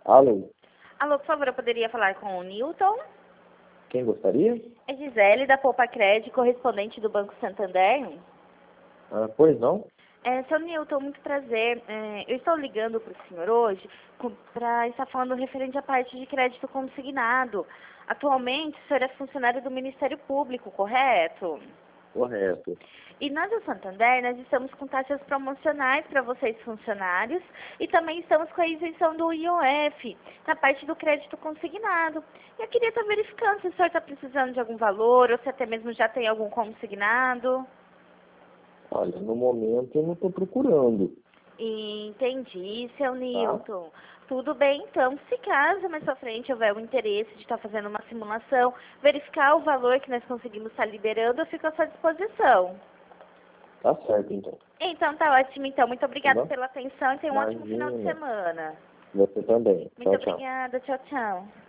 Alô, Alô, por favor, eu poderia falar com o Newton? quem gostaria? É Gisele, da Poupa Cred, correspondente do Banco Santander. Pois não? Seu Newton, muito prazer. Eu estou ligando para o senhor hoje para estar falando referente à parte de crédito consignado. Atualmente, o senhor é funcionário do Ministério Público, correto? Correto. E nós do Santander, nós estamos com taxas promocionais para vocês funcionários e também estamos com a isenção do IOF, na parte do crédito consignado. Eu queria estar verificando se o senhor está precisando de algum valor ou se até mesmo já tem algum consignado. Olha, no momento eu não estou procurando, Entendi, seu tá? Newton. Tudo bem, então, se caso mais pra frente houver o interesse de estar fazendo uma simulação, verificar o valor que nós conseguimos estar liberando, eu fico à sua disposição. Tá certo, então. Então, tá ótimo. Então, muito Tá obrigada bom? pela atenção e tenha um ótimo final de Imagina. semana. Você também. Muito Tchau, tchau. obrigada. Tchau, tchau.